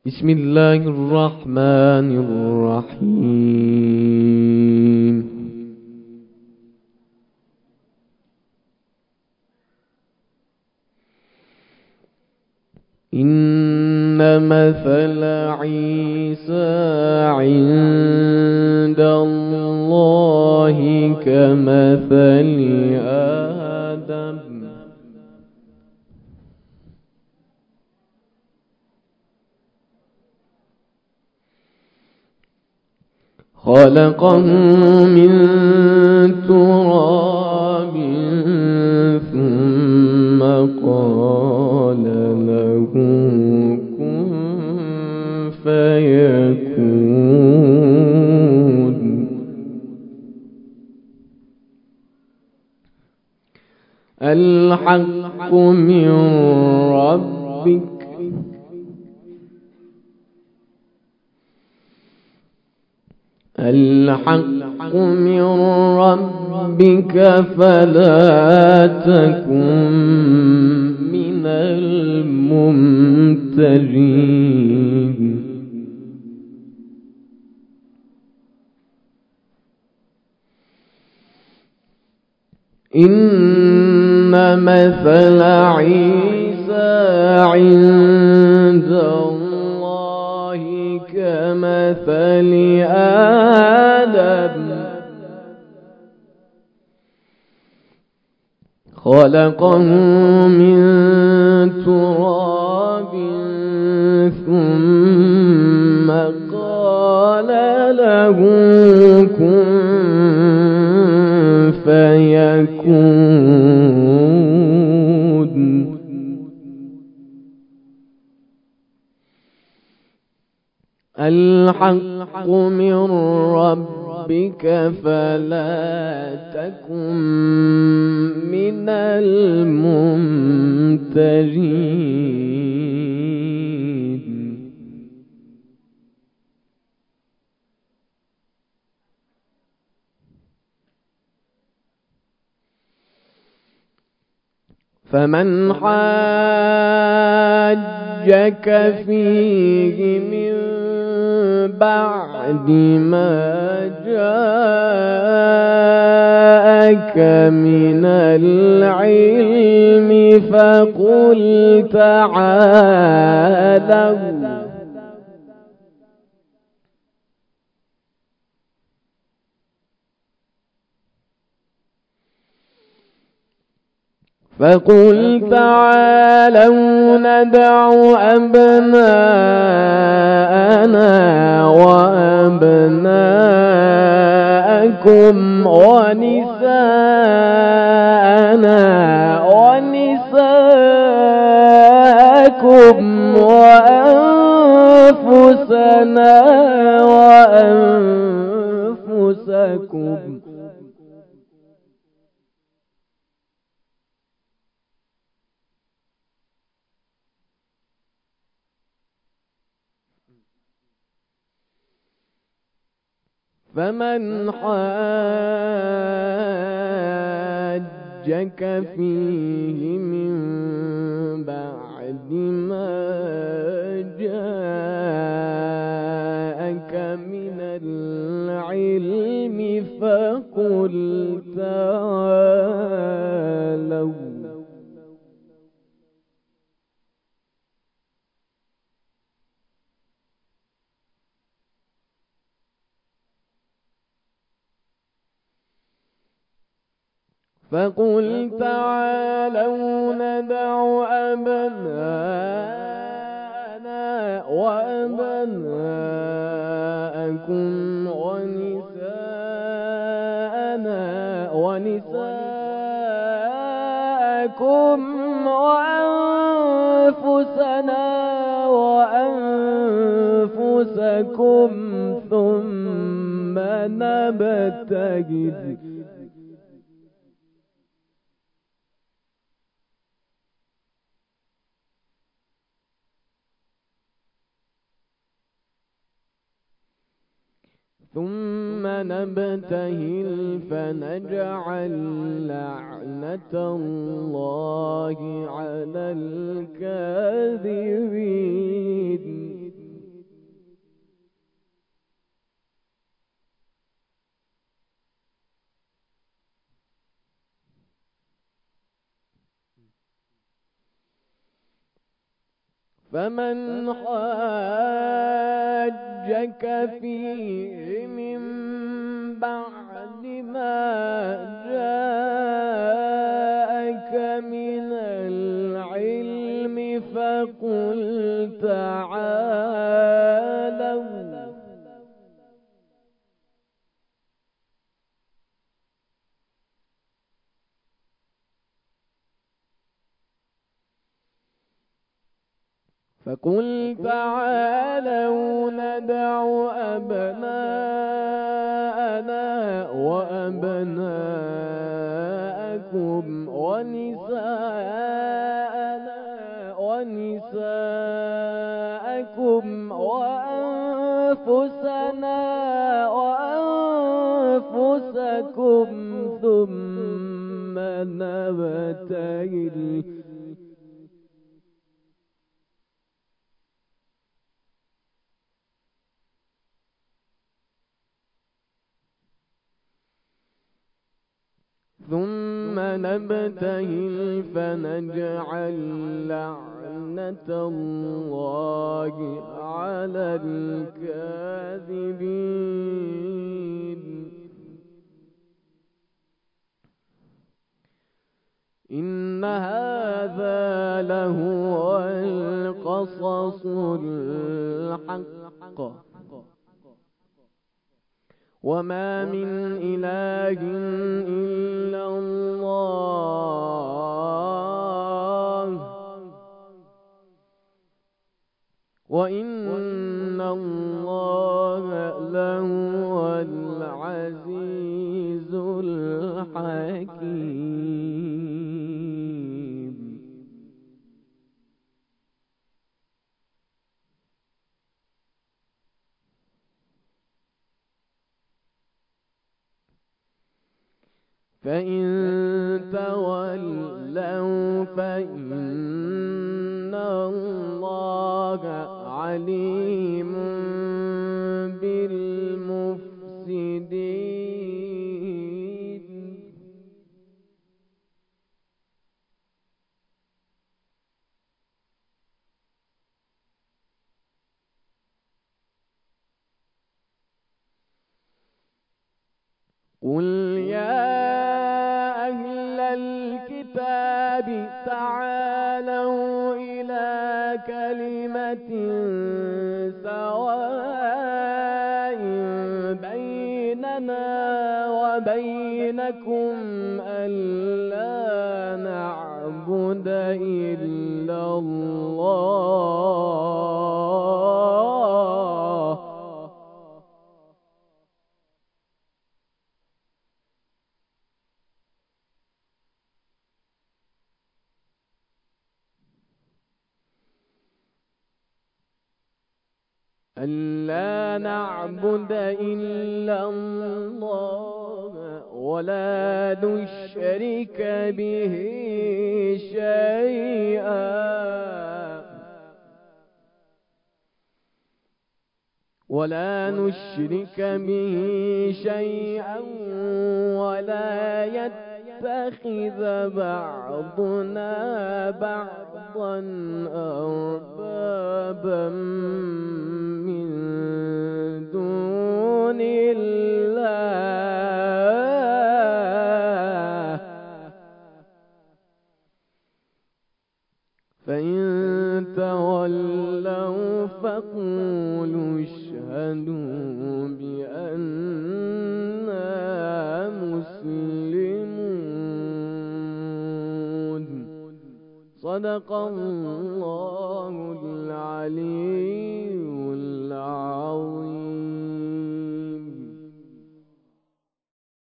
بسم الله الرحمن الرحيم. إن مثل عيسى عند الله كمثل آدم خلقه من تراب ثم قال له كن فيكون. الحق من ربك الحق من ربك فلا تكن من الممترين. إن مثل عيسى عند الله كمثل آدم خلقه من تراب ثم قال له كن فيكون. الحق من ربك فلا تكن من الممترين. فمن حاجك فيه من بعد ما جاءك من العلم فقل تعالوا ندع أبناءنا وأبناءكم ونساءنا ونساءكم وأنفسنا وأنفسكم فمن حاجك فيه من بعد ما جاءك من العلم فقل تعالوا ندع أبناءنا وأبناءكم ونساءنا ونساءكم وأنفسنا وأنفسكم ثم نبتهل فنجعل لعنة الله على الكاذبين. فمن حاجك فيه من بعد ما جاءك من العلم فقل تعالوا ندع أبناءنا وأبناءكم ونساءنا ونساءكم وأنفسنا وأنفسكم ثم نبتهل فنجعل لعنة الله على الكاذبين. إن هذا لهو القصص الحق وما من إله إلا الله وإن الله لهو العزيز الحكيم. فإن تولوا فإن الله عليم بالمفسدين. قل يا تعالوا إلى كلمة سواء بيننا وبينكم ألا نعبد إلا الله ولا نشرك به شيئا ولا يتخذ بعضنا بعضا أربابا من دون الله فإن تولوا فقولوا اشهدوا بأننا مسلمون. صدق الله العلي العظيم.